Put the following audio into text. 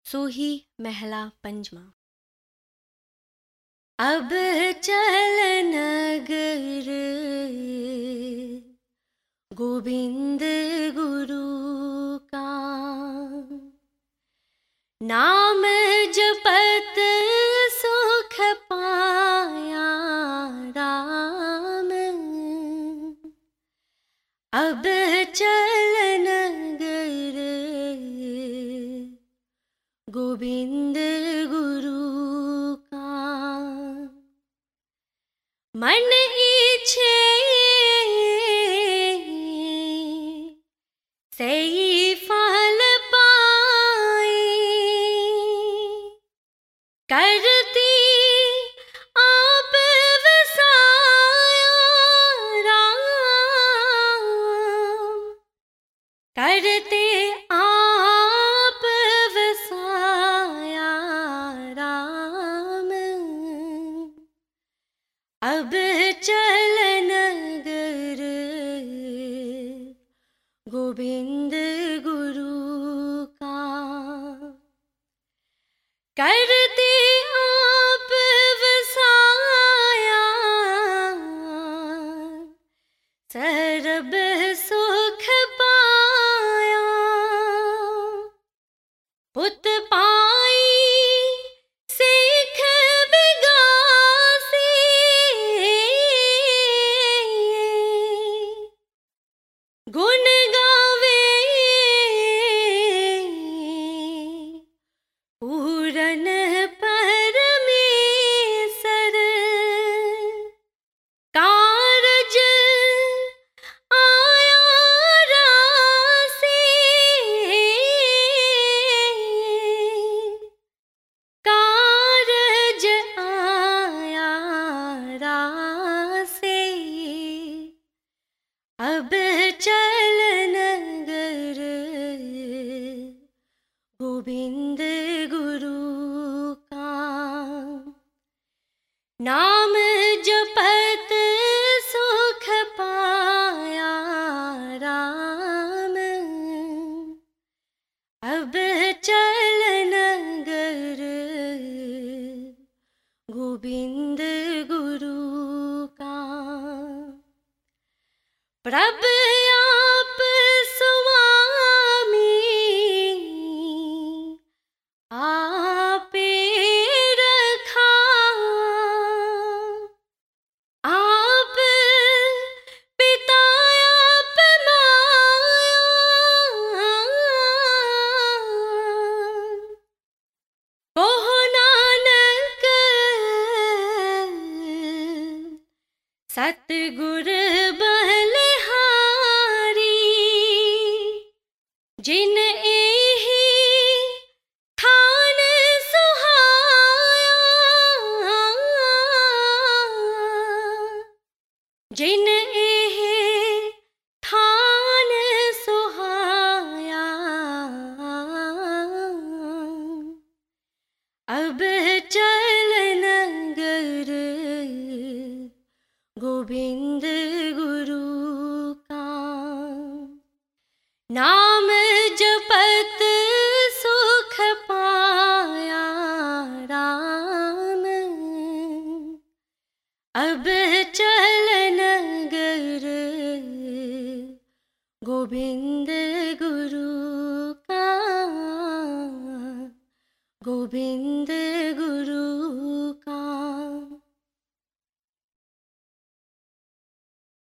सोही महला पंचमा। अब चल नगर गोविंद गुरु का, नाम जपत सुख पाया राम। अब चल नगर गोविंद गुरु का, मन इच्छे सही फल पाए, करती आप वसाया राम। करते आप वसाया राम। अब चल नगर गोविंद गुरु का, करते आप वसाया सरब सुख पाया। पुत पाई सिख बिगासी, गुण गावे पूरन परमेसर। कारज आया रासे, कारज आया रासे। अब चल नगर गोविंद गुरु का, नाम जपत सुख पाया राम। अब चल नगर गोविंद गुरु का, प्रभ आप स्वामी आपे रखा। आप पिता आप माया, कहो नानक सतगुर बलिहारी। जिन एहि थान सुहाया, जिन एहि थान सुहाया। अब चल नगर गोविंद गुरु का, नाम जपत सुख पाया राम। अब चल नगर गोविंद गुरु का, गोविंद